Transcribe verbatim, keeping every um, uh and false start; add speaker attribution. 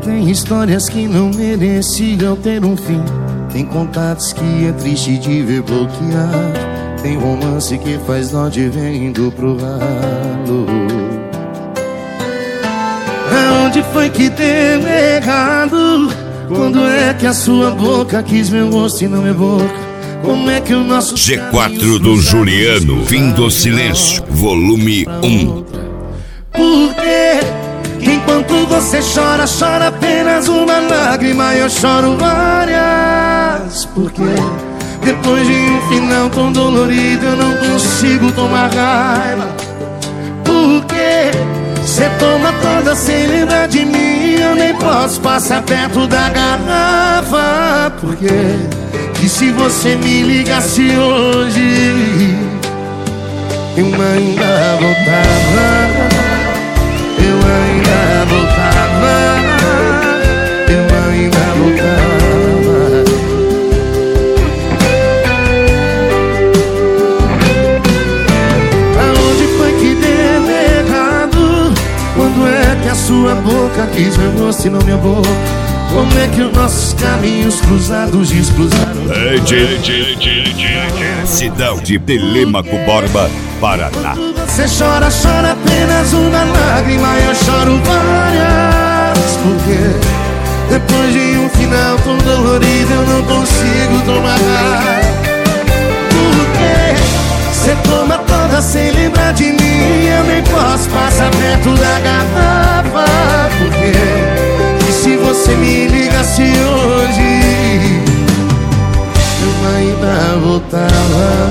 Speaker 1: Tem histórias que não mereciam ter um fim. Tem contatos que é triste de ver bloquear. Tem romance que faz nó de vendo pro ralo. Aonde foi que deu errado? Quando é que a sua boca quis meu rosto e não minha boca? Como é que o nosso
Speaker 2: G quatro do Juliano, Fim do Silêncio, volume um.
Speaker 1: Porque enquanto você chora, chora apenas uma lágrima, eu choro várias. Porque depois de um final tão dolorido eu não consigo tomar raiva. Porque cê toma toda sem lembrar de mim, eu nem posso passar perto da garrafa. Porque que se você me ligasse hoje, eu ainda voltava, eu ainda voltava, eu ainda voltava. Aonde foi que deu errado? Quando é que a sua boca quis meu rosto e não minha boca? Como é que os nossos caminhos cruzados descruzaram?
Speaker 2: É de, de, de, de, de Cidade de Telêmaco Borba, Paraná.
Speaker 1: Você chora, chora apenas uma lágrima, eu choro várias. Porque depois de um final tão dolorido eu não consigo tomar raiva. Porque você toma toda sem lembrar de mim, eu nem posso passar perto da garrafa. Porque se você me ligasse hoje, eu ainda voltava.